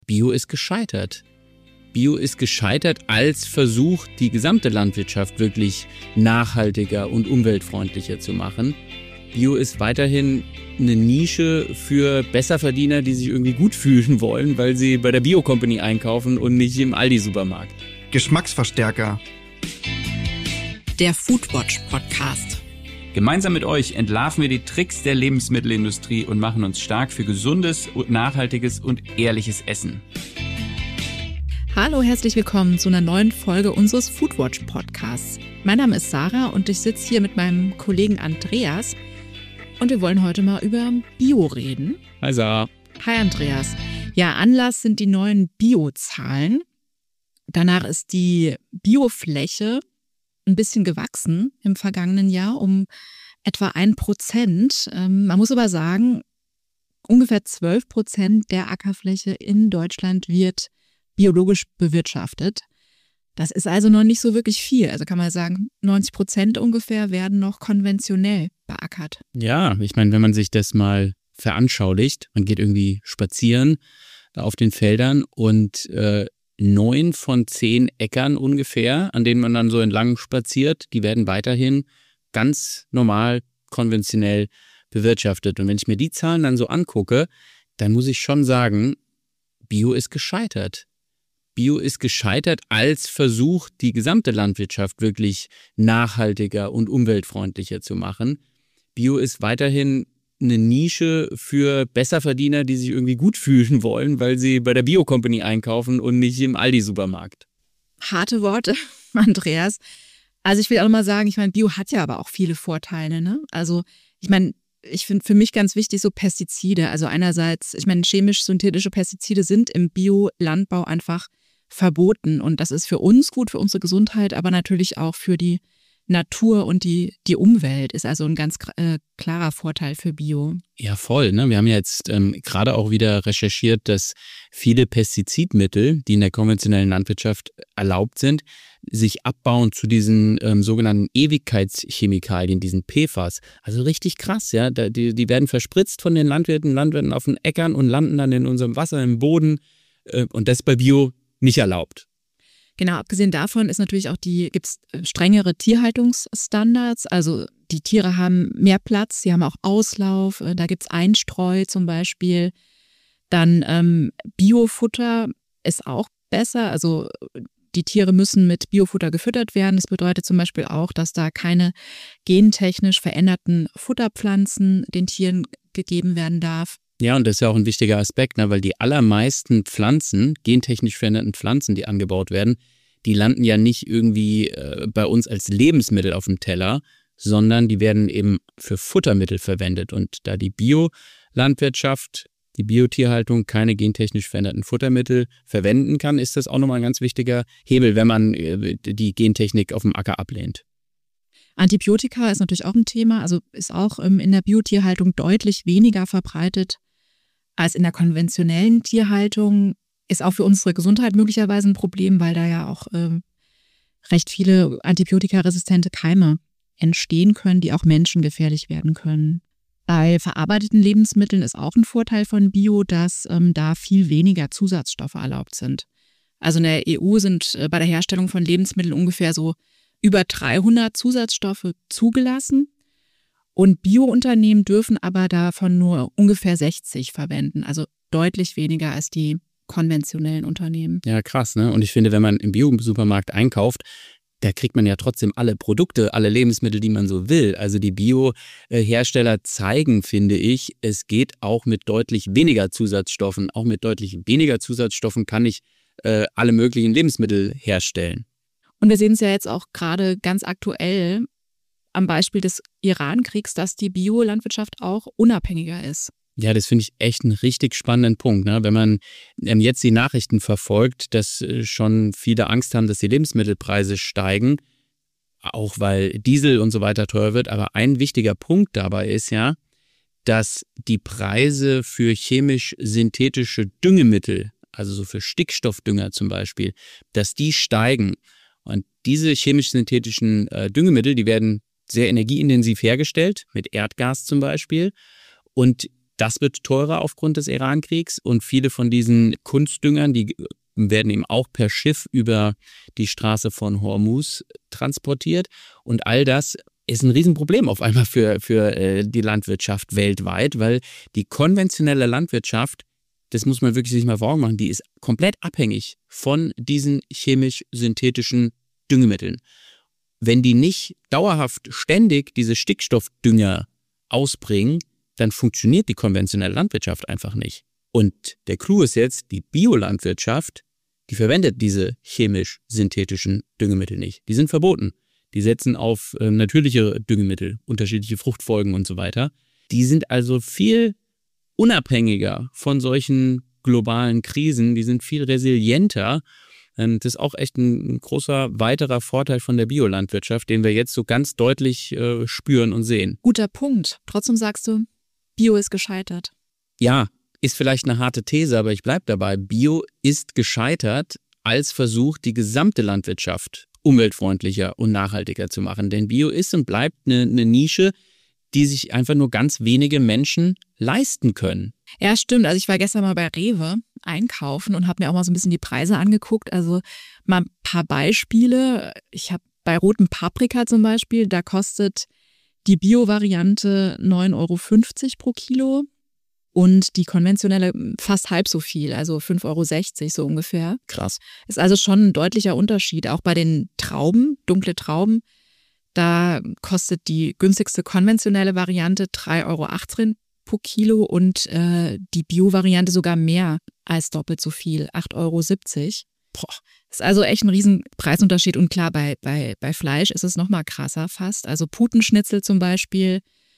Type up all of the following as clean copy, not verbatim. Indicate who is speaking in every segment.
Speaker 1: Bio ist gescheitert. Bio ist gescheitert als Versuch, die gesamte Landwirtschaft wirklich nachhaltiger und umweltfreundlicher zu machen. Bio ist weiterhin eine Nische für Besserverdiener, die sich irgendwie gut fühlen wollen, weil sie bei der Bio-Company einkaufen und nicht im Aldi-Supermarkt.
Speaker 2: Geschmacksverstärker.
Speaker 3: Der Foodwatch-Podcast.
Speaker 1: Gemeinsam mit euch entlarven wir die Tricks der Lebensmittelindustrie und machen uns stark für gesundes und nachhaltiges und ehrliches Essen.
Speaker 3: Hallo, herzlich willkommen zu einer neuen Folge unseres Foodwatch-Podcasts. Mein Name ist Sarah und ich sitze hier mit meinem Kollegen Andreas und wir wollen heute mal über Bio reden.
Speaker 1: Hi Sarah.
Speaker 3: Hi Andreas. Ja, Anlass sind die neuen Bio-Zahlen. Danach ist die Biofläche ein bisschen gewachsen im vergangenen Jahr um etwa 1%. Man muss aber sagen, ungefähr 12% der Ackerfläche in Deutschland wird biologisch bewirtschaftet. Das ist also noch nicht so wirklich viel. Also kann man sagen, 90% ungefähr werden noch konventionell beackert.
Speaker 1: Ja, ich meine, wenn man sich das mal veranschaulicht, man geht irgendwie spazieren auf den Feldern und 9 von 10 Äckern ungefähr, an denen man dann so entlang spaziert, die werden weiterhin ganz normal, konventionell bewirtschaftet. Und wenn ich mir die Zahlen dann so angucke, dann muss ich schon sagen, Bio ist gescheitert. Bio ist gescheitert als Versuch, die gesamte Landwirtschaft wirklich nachhaltiger und umweltfreundlicher zu machen. Bio ist weiterhin eine Nische für Besserverdiener, die sich irgendwie gut fühlen wollen, weil sie bei der Bio-Company einkaufen und nicht im Aldi-Supermarkt.
Speaker 3: Harte Worte, Andreas. Also ich will auch mal sagen, ich meine, Bio hat ja aber auch viele Vorteile, ne? Also ich meine, ich finde für mich ganz wichtig so Pestizide. Also einerseits, ich meine, chemisch-synthetische Pestizide sind im Biolandbau einfach verboten und das ist für uns gut, für unsere Gesundheit, aber natürlich auch für die Natur und die Umwelt ist also ein ganz klarer Vorteil für Bio.
Speaker 1: Ja, voll. Ne? Wir haben ja jetzt gerade auch wieder recherchiert, dass viele Pestizidmittel, die in der konventionellen Landwirtschaft erlaubt sind, sich abbauen zu diesen sogenannten Ewigkeitschemikalien, diesen PFAS. Also richtig krass, ja. Die werden verspritzt von den Landwirten auf den Äckern und landen dann in unserem Wasser, im Boden. Und das ist bei Bio nicht erlaubt.
Speaker 3: Genau, abgesehen davon ist natürlich auch gibt's strengere Tierhaltungsstandards. Also die Tiere haben mehr Platz, sie haben auch Auslauf, da gibt's Einstreu zum Beispiel. Dann Biofutter ist auch besser. Also die Tiere müssen mit Biofutter gefüttert werden. Das bedeutet zum Beispiel auch, dass da keine gentechnisch veränderten Futterpflanzen den Tieren gegeben werden darf.
Speaker 1: Ja, und das ist ja auch ein wichtiger Aspekt, ne, weil die allermeisten Pflanzen, gentechnisch veränderten Pflanzen, die angebaut werden, die landen ja nicht irgendwie bei uns als Lebensmittel auf dem Teller, sondern die werden eben für Futtermittel verwendet. Und da die Biolandwirtschaft, die Biotierhaltung keine gentechnisch veränderten Futtermittel verwenden kann, ist das auch nochmal ein ganz wichtiger Hebel, wenn man die Gentechnik auf dem Acker ablehnt.
Speaker 3: Antibiotika ist natürlich auch ein Thema, also ist auch in der Biotierhaltung deutlich weniger verbreitet als in der konventionellen Tierhaltung. Ist auch für unsere Gesundheit möglicherweise ein Problem, weil da ja auch recht viele antibiotikaresistente Keime entstehen können, die auch menschengefährlich werden können. Bei verarbeiteten Lebensmitteln ist auch ein Vorteil von Bio, dass da viel weniger Zusatzstoffe erlaubt sind. Also in der EU sind bei der Herstellung von Lebensmitteln ungefähr so über 300 Zusatzstoffe zugelassen und Biounternehmen dürfen aber davon nur ungefähr 60 verwenden, also deutlich weniger als die konventionellen Unternehmen.
Speaker 1: Ja, krass, ne? Und ich finde, wenn man im Bio-Supermarkt einkauft, da kriegt man ja trotzdem alle Produkte, alle Lebensmittel, die man so will. Also die Bio-Hersteller zeigen, finde ich, es geht auch mit deutlich weniger Zusatzstoffen. Auch mit deutlich weniger Zusatzstoffen kann ich alle möglichen Lebensmittel herstellen.
Speaker 3: Und wir sehen es ja jetzt auch gerade ganz aktuell am Beispiel des Iran-Kriegs, dass die Biolandwirtschaft auch unabhängiger ist.
Speaker 1: Ja, das finde ich echt einen richtig spannenden Punkt, ne? Wenn man jetzt die Nachrichten verfolgt, dass schon viele Angst haben, dass die Lebensmittelpreise steigen, auch weil Diesel und so weiter teuer wird. Aber ein wichtiger Punkt dabei ist ja, dass die Preise für chemisch-synthetische Düngemittel, also so für Stickstoffdünger zum Beispiel, dass die steigen. Und diese chemisch-synthetischen Düngemittel, die werden sehr energieintensiv hergestellt, mit Erdgas zum Beispiel. Und Das wird teurer aufgrund des Iran-Kriegs und viele von diesen Kunstdüngern, die werden eben auch per Schiff über die Straße von Hormuz transportiert. Und all das ist ein Riesenproblem auf einmal für die Landwirtschaft weltweit, weil die konventionelle Landwirtschaft, das muss man wirklich sich mal vor Augen machen, die ist komplett abhängig von diesen chemisch-synthetischen Düngemitteln. Wenn die nicht dauerhaft ständig diese Stickstoffdünger ausbringen, dann funktioniert die konventionelle Landwirtschaft einfach nicht. Und der Clou ist jetzt, die Biolandwirtschaft, die verwendet diese chemisch-synthetischen Düngemittel nicht. Die sind verboten. Die setzen auf natürliche Düngemittel, unterschiedliche Fruchtfolgen und so weiter. Die sind also viel unabhängiger von solchen globalen Krisen. Die sind viel resilienter. Das ist auch echt ein großer weiterer Vorteil von der Biolandwirtschaft, den wir jetzt so ganz deutlich spüren und sehen.
Speaker 3: Guter Punkt. Trotzdem sagst du, Bio ist gescheitert.
Speaker 1: Ja, ist vielleicht eine harte These, aber ich bleibe dabei. Bio ist gescheitert als Versuch, die gesamte Landwirtschaft umweltfreundlicher und nachhaltiger zu machen. Denn Bio ist und bleibt eine Nische, die sich einfach nur ganz wenige Menschen leisten können.
Speaker 3: Ja, stimmt. Also ich war gestern mal bei Rewe einkaufen und habe mir auch mal so ein bisschen die Preise angeguckt. Also mal ein paar Beispiele. Ich habe bei rotem Paprika zum Beispiel, da kostet die Bio-Variante 9,50 € pro Kilo und die konventionelle fast halb so viel, also 5,60 € so ungefähr.
Speaker 1: Krass.
Speaker 3: Ist also schon ein deutlicher Unterschied. Auch bei den Trauben, dunkle Trauben, da kostet die günstigste konventionelle Variante 3,18 € pro Kilo und die Bio-Variante sogar mehr als doppelt so viel, 8,70 €. Boah, ist also echt ein riesen Preisunterschied. Und klar, bei Fleisch ist es noch mal krasser fast. Also Putenschnitzel zum Beispiel,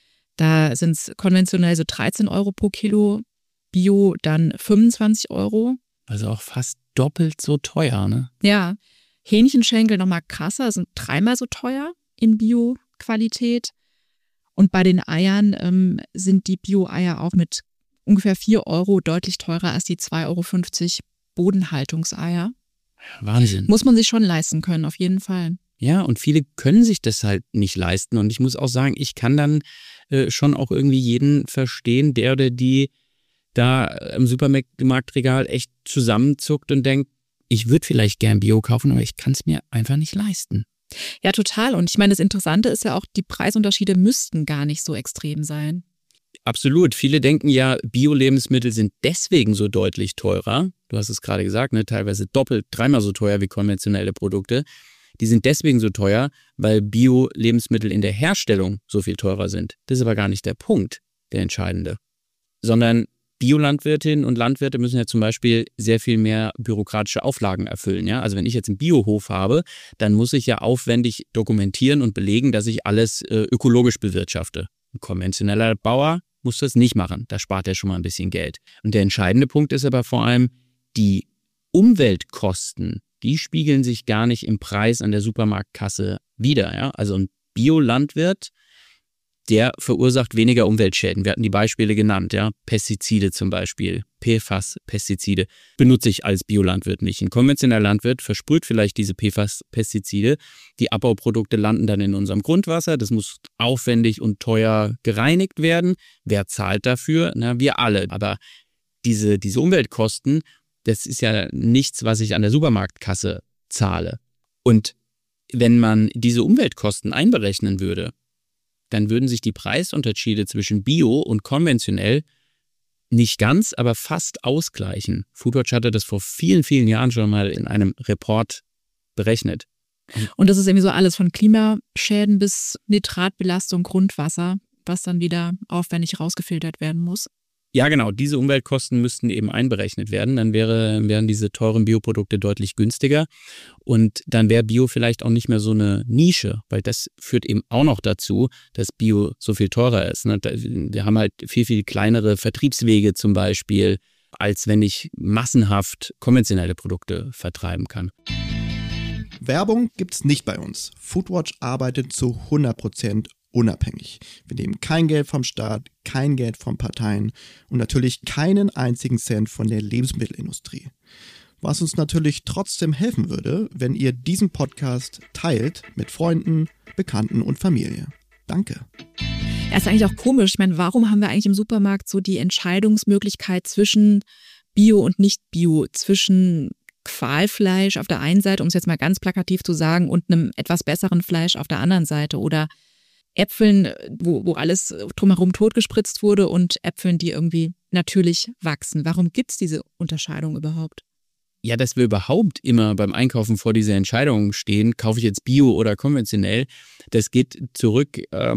Speaker 3: da sind es konventionell so 13 € pro Kilo, Bio dann 25 €.
Speaker 1: Also auch fast doppelt so teuer, ne?
Speaker 3: Ja, Hähnchenschenkel noch mal krasser, sind 3-mal so teuer in Bio-Qualität. Und bei den Eiern sind die Bio-Eier auch mit ungefähr 4 € deutlich teurer als die 2,50 € Bodenhaltungseier.
Speaker 1: Wahnsinn.
Speaker 3: Muss man sich schon leisten können, auf jeden Fall.
Speaker 1: Ja, und viele können sich das halt nicht leisten. Und ich muss auch sagen, ich kann dann schon auch irgendwie jeden verstehen, der oder die da im Supermarktregal echt zusammenzuckt und denkt, ich würde vielleicht gern Bio kaufen, aber ich kann es mir einfach nicht leisten.
Speaker 3: Ja, total. Und ich meine, das Interessante ist ja auch, die Preisunterschiede müssten gar nicht so extrem sein.
Speaker 1: Absolut. Viele denken ja, Bio-Lebensmittel sind deswegen so deutlich teurer. Du hast es gerade gesagt, ne? Teilweise doppelt, 3-mal so teuer wie konventionelle Produkte. Die sind deswegen so teuer, weil Bio-Lebensmittel in der Herstellung so viel teurer sind. Das ist aber gar nicht der Punkt, der entscheidende. Sondern Biolandwirtinnen und Landwirte müssen ja zum Beispiel sehr viel mehr bürokratische Auflagen erfüllen. Ja? Also wenn ich jetzt einen Biohof habe, dann muss ich ja aufwendig dokumentieren und belegen, dass ich alles ökologisch bewirtschafte. Ein konventioneller Bauer muss das nicht machen. Da spart er schon mal ein bisschen Geld. Und der entscheidende Punkt ist aber vor allem, die Umweltkosten, die spiegeln sich gar nicht im Preis an der Supermarktkasse wider. Ja? Also ein Biolandwirt, der verursacht weniger Umweltschäden. Wir hatten die Beispiele genannt, ja, Pestizide zum Beispiel, PFAS-Pestizide benutze ich als Biolandwirt nicht. Ein konventioneller Landwirt versprüht vielleicht diese PFAS-Pestizide. Die Abbauprodukte landen dann in unserem Grundwasser. Das muss aufwendig und teuer gereinigt werden. Wer zahlt dafür? Na, wir alle. Aber diese Umweltkosten, das ist ja nichts, was ich an der Supermarktkasse zahle. Und wenn man diese Umweltkosten einberechnen würde, dann würden sich die Preisunterschiede zwischen Bio und konventionell nicht ganz, aber fast ausgleichen. Foodwatch hatte das vor vielen, vielen Jahren schon mal in einem Report berechnet.
Speaker 3: Und das ist irgendwie so alles von Klimaschäden bis Nitratbelastung, Grundwasser, was dann wieder aufwendig rausgefiltert werden muss.
Speaker 1: Ja, genau. Diese Umweltkosten müssten eben einberechnet werden. Dann wären diese teuren Bioprodukte deutlich günstiger. Und dann wäre Bio vielleicht auch nicht mehr so eine Nische, weil das führt eben auch noch dazu, dass Bio so viel teurer ist. Wir haben halt viel, viel kleinere Vertriebswege zum Beispiel, als wenn ich massenhaft konventionelle Produkte vertreiben kann.
Speaker 2: Werbung gibt's nicht bei uns. Foodwatch arbeitet zu 100% unabhängig. Wir nehmen kein Geld vom Staat, kein Geld von Parteien und natürlich keinen einzigen Cent von der Lebensmittelindustrie. Was uns natürlich trotzdem helfen würde, wenn ihr diesen Podcast teilt mit Freunden, Bekannten und Familie. Danke.
Speaker 3: Ja, ist eigentlich auch komisch. Ich meine, warum haben wir eigentlich im Supermarkt so die Entscheidungsmöglichkeit zwischen Bio und Nicht-Bio, zwischen Qualfleisch auf der einen Seite, um es jetzt mal ganz plakativ zu sagen, und einem etwas besseren Fleisch auf der anderen Seite oder Äpfeln, wo alles drumherum totgespritzt wurde und Äpfeln, die irgendwie natürlich wachsen. Warum gibt es diese Unterscheidung überhaupt?
Speaker 1: Ja, dass wir überhaupt immer beim Einkaufen vor dieser Entscheidung stehen, kaufe ich jetzt Bio oder konventionell, das geht zurück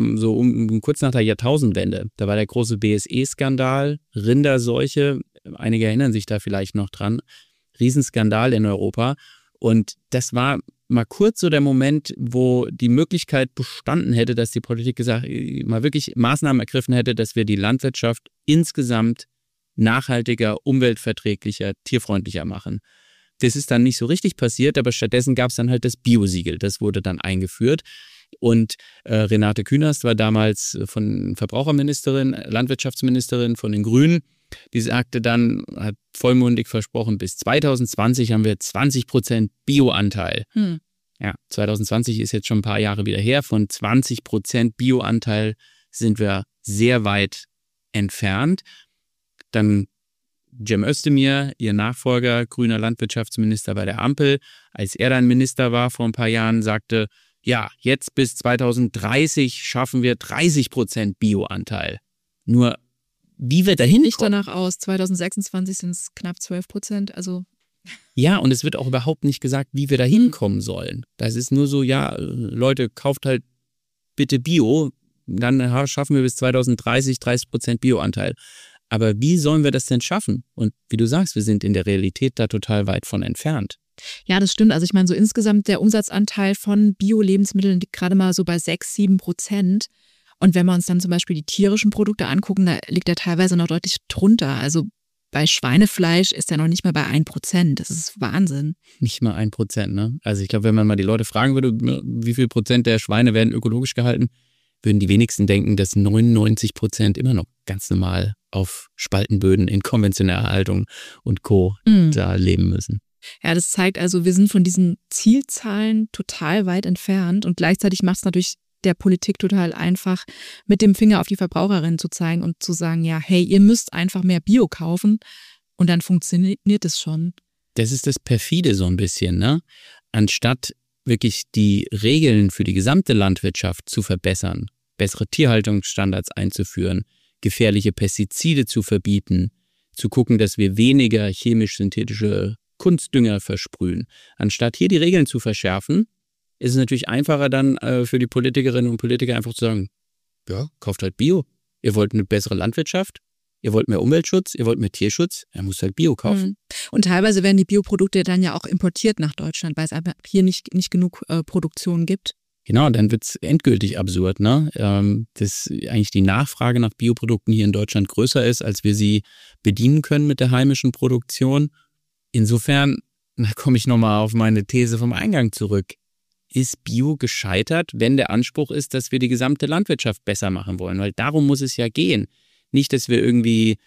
Speaker 1: kurz nach der Jahrtausendwende. Da war der große BSE-Skandal, Rinderseuche, einige erinnern sich da vielleicht noch dran, Riesenskandal in Europa. Und das war mal kurz so der Moment, wo die Möglichkeit bestanden hätte, dass die Politik mal wirklich Maßnahmen ergriffen hätte, dass wir die Landwirtschaft insgesamt nachhaltiger, umweltverträglicher, tierfreundlicher machen. Das ist dann nicht so richtig passiert, aber stattdessen gab es dann halt das Biosiegel. Das wurde dann eingeführt. Und Renate Künast war damals Verbraucherministerin, Landwirtschaftsministerin von den Grünen. Die sagte dann, hat vollmundig versprochen, bis 2020 haben wir 20% Bioanteil. Ja, 2020 ist jetzt schon ein paar Jahre wieder her. Von 20% Bioanteil sind wir sehr weit entfernt. Dann Cem Özdemir, ihr Nachfolger, grüner Landwirtschaftsminister bei der Ampel, als er dann Minister war vor ein paar Jahren, sagte, ja, jetzt bis 2030 schaffen wir 30% Bioanteil. Nur, wie wir dahin
Speaker 3: nicht danach aus, 2026 sind es knapp 12%, also...
Speaker 1: Ja, und es wird auch überhaupt nicht gesagt, wie wir da hinkommen sollen. Das ist nur so, ja, Leute, kauft halt bitte Bio, dann schaffen wir bis 2030 30% Bioanteil. Aber wie sollen wir das denn schaffen? Und wie du sagst, wir sind in der Realität da total weit von entfernt.
Speaker 3: Ja, das stimmt. Also ich meine, so insgesamt der Umsatzanteil von Bio-Lebensmitteln liegt gerade mal so bei 6-7%. Und wenn wir uns dann zum Beispiel die tierischen Produkte angucken, da liegt er teilweise noch deutlich drunter. Also bei Schweinefleisch ist er noch nicht mal bei 1%. Das ist Wahnsinn.
Speaker 1: Nicht mal 1%, ne? Also ich glaube, wenn man mal die Leute fragen würde, wie viel Prozent der Schweine werden ökologisch gehalten, würden die wenigsten denken, dass 99% immer noch ganz normal auf Spaltenböden in konventioneller Haltung und Co. da leben müssen.
Speaker 3: Ja, das zeigt also, wir sind von diesen Zielzahlen total weit entfernt und gleichzeitig macht es natürlich der Politik total einfach, mit dem Finger auf die Verbraucherinnen zu zeigen und zu sagen, ja, hey, ihr müsst einfach mehr Bio kaufen und dann funktioniert es schon.
Speaker 1: Das ist das Perfide so ein bisschen, ne? Anstatt wirklich die Regeln für die gesamte Landwirtschaft zu verbessern, bessere Tierhaltungsstandards einzuführen, gefährliche Pestizide zu verbieten, zu gucken, dass wir weniger chemisch-synthetische Kunstdünger versprühen. Anstatt hier die Regeln zu verschärfen, ist es natürlich einfacher dann für die Politikerinnen und Politiker einfach zu sagen, ja, kauft halt Bio. Ihr wollt eine bessere Landwirtschaft, ihr wollt mehr Umweltschutz, ihr wollt mehr Tierschutz, ihr müsst halt Bio kaufen.
Speaker 3: Und teilweise werden die Bioprodukte dann ja auch importiert nach Deutschland, weil es einfach hier nicht genug Produktion gibt.
Speaker 1: Genau, dann wird es endgültig absurd, ne? Dass eigentlich die Nachfrage nach Bioprodukten hier in Deutschland größer ist, als wir sie bedienen können mit der heimischen Produktion. Insofern, da komme ich nochmal auf meine These vom Eingang zurück. Ist Bio gescheitert, wenn der Anspruch ist, dass wir die gesamte Landwirtschaft besser machen wollen? Weil darum muss es ja gehen. Nicht, dass wir irgendwie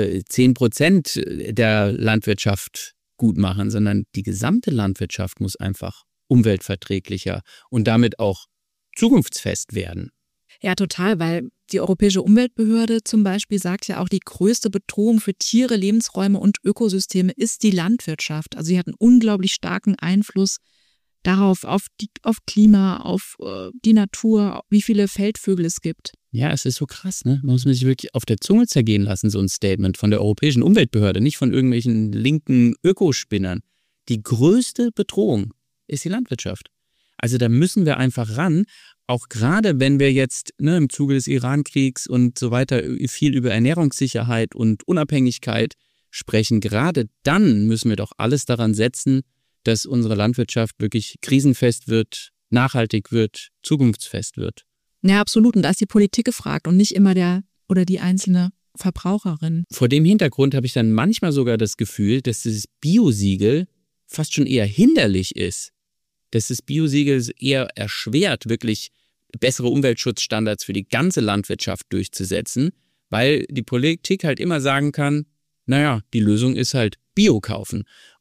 Speaker 1: 10% der Landwirtschaft gut machen, sondern die gesamte Landwirtschaft muss einfach umweltverträglicher und damit auch zukunftsfest werden.
Speaker 3: Ja, total, weil die Europäische Umweltbehörde zum Beispiel sagt ja auch, die größte Bedrohung für Tiere, Lebensräume und Ökosysteme ist die Landwirtschaft. Also sie hat einen unglaublich starken Einfluss darauf, auf Klima, auf die Natur, wie viele Feldvögel es gibt.
Speaker 1: Ja, es ist so krass, ne? Man muss sich wirklich auf der Zunge zergehen lassen, so ein Statement von der Europäischen Umweltbehörde, nicht von irgendwelchen linken Ökospinnern. Die größte Bedrohung ist die Landwirtschaft. Also da müssen wir einfach ran, auch gerade wenn wir jetzt im Zuge des Iran-Kriegs und so weiter viel über Ernährungssicherheit und Unabhängigkeit sprechen, gerade dann müssen wir doch alles daran setzen, dass unsere Landwirtschaft wirklich krisenfest wird, nachhaltig wird, zukunftsfest wird.
Speaker 3: Ja, absolut. Und da ist die Politik gefragt und nicht immer der oder die einzelne Verbraucherin.
Speaker 1: Vor dem Hintergrund habe ich dann manchmal sogar das Gefühl, dass dieses Biosiegel fast schon eher hinderlich ist. Dass das Biosiegel eher erschwert, wirklich bessere Umweltschutzstandards für die ganze Landwirtschaft durchzusetzen, weil die Politik halt immer sagen kann, naja, die Lösung ist halt Bio kaufen. Und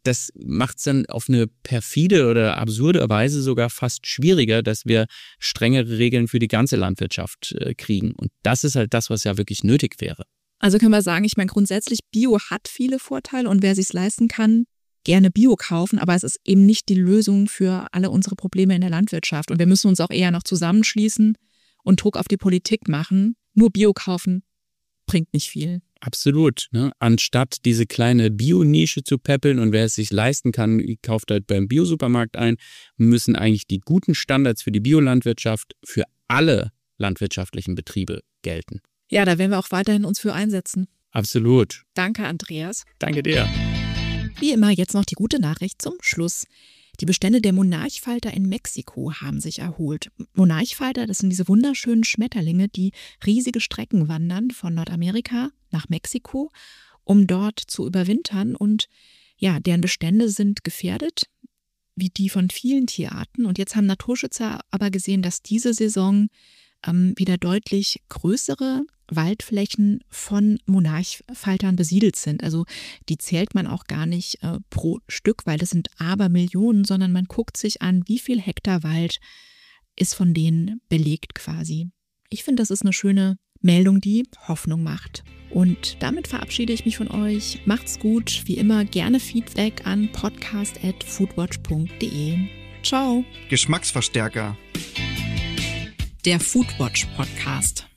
Speaker 1: das macht es dann auf eine perfide oder absurde Weise sogar fast schwieriger, dass wir strengere Regeln für die ganze Landwirtschaft kriegen. Und das ist halt das, was ja wirklich nötig wäre.
Speaker 3: Also können wir sagen, ich meine grundsätzlich, Bio hat viele Vorteile und wer sich's leisten kann, gerne Bio kaufen, aber es ist eben nicht die Lösung für alle unsere Probleme in der Landwirtschaft. Und wir müssen uns auch eher noch zusammenschließen und Druck auf die Politik machen. Nur Bio kaufen bringt nicht viel.
Speaker 1: Absolut. Ne? Anstatt diese kleine Bio-Nische zu peppeln und wer es sich leisten kann, kauft halt beim Biosupermarkt ein, müssen eigentlich die guten Standards für die Biolandwirtschaft für alle landwirtschaftlichen Betriebe gelten.
Speaker 3: Ja, da werden wir auch weiterhin uns für einsetzen.
Speaker 1: Absolut.
Speaker 3: Danke, Andreas.
Speaker 1: Danke dir.
Speaker 3: Wie immer jetzt noch die gute Nachricht zum Schluss. Die Bestände der Monarchfalter in Mexiko haben sich erholt. Monarchfalter, das sind diese wunderschönen Schmetterlinge, die riesige Strecken wandern von Nordamerika nach Mexiko, um dort zu überwintern. Und ja, deren Bestände sind gefährdet, wie die von vielen Tierarten. Und jetzt haben Naturschützer aber gesehen, dass diese Saison wieder deutlich größere Waldflächen von Monarchfaltern besiedelt sind. Also die zählt man auch gar nicht pro Stück, weil das sind Abermillionen, sondern man guckt sich an, wie viel Hektar Wald ist von denen belegt quasi. Ich finde, das ist eine schöne Meldung, die Hoffnung macht. Und damit verabschiede ich mich von euch. Macht's gut. Wie immer gerne Feedback an podcast@foodwatch.de. Ciao.
Speaker 2: Geschmacksverstärker.
Speaker 3: Der Foodwatch Podcast.